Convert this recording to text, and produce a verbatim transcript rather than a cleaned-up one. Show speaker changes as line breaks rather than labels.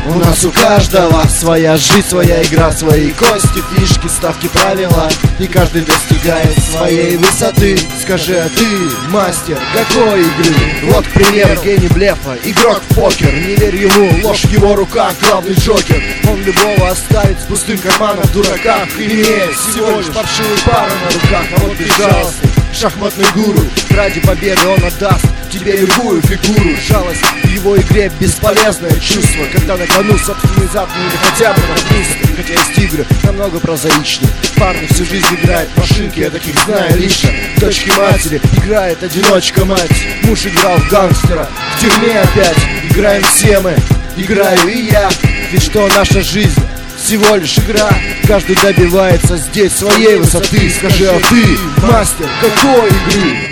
У нас у каждого своя жизнь, своя игра, свои кости, фишки, ставки, правила, и каждый достигает своей высоты. Скажи, а ты мастер какой игры? Вот, к примеру, гений блефа, игрок в покер. Не верь ему, ложь в его руках, главный джокер. Он любого оставит с пустым карманом в дураках, имея всего лишь паршивую пару на руках. А вот безжалостный шахматный гуру, ради победы он отдаст тебе любую фигуру. Жалость в его игре бесполезное чувство, когда на кону собственный зад, ну или хотя бы на Хотя есть игры намного прозаичнее. Парни всю жизнь играют в машинки, я таких знаю лично. Дочки матери играет одиночка мать. Муж играл в гангстера, в тюрьме опять. Играем все мы, играю и я. Ведь что наша жизнь всего лишь игра. Каждый добивается здесь своей высоты. Скажи, а ты мастер какой игры?